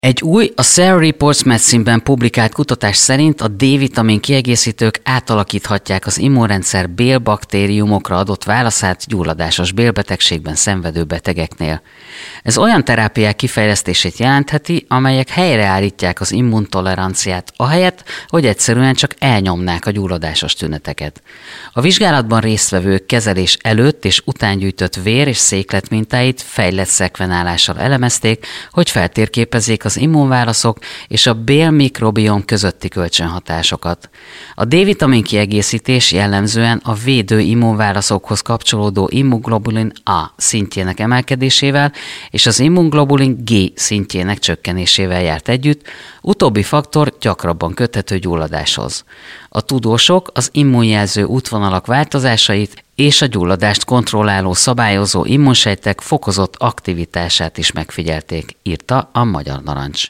Egy új, a Cell Reports Medicine-ben publikált kutatás szerint a D-vitamin kiegészítők átalakíthatják az immunrendszer bélbaktériumokra adott válaszát gyulladásos bélbetegségben szenvedő betegeknél. Ez olyan terápiák kifejlesztését jelentheti, amelyek helyreállítják az immuntoleranciát, ahelyett, hogy egyszerűen csak elnyomnák a gyulladásos tüneteket. A vizsgálatban résztvevők kezelés előtt és után gyűjtött vér- és székletmintáit fejlett szekvenálással elemezték, hogy feltérképezzék az immunválaszok és a bélmikrobiom közötti kölcsönhatásokat. A D-vitamin kiegészítés jellemzően a védő immunválaszokhoz kapcsolódó immunglobulin A szintjének emelkedésével és az immunglobulin G szintjének csökkenésével járt együtt, utóbbi faktor gyakrabban köthető gyulladáshoz. A tudósok az immunjelző útvonalak változásait és a gyulladást kontrolláló szabályozó immunsejtek fokozott aktivitását is megfigyelték, írta a Magyar Narancs.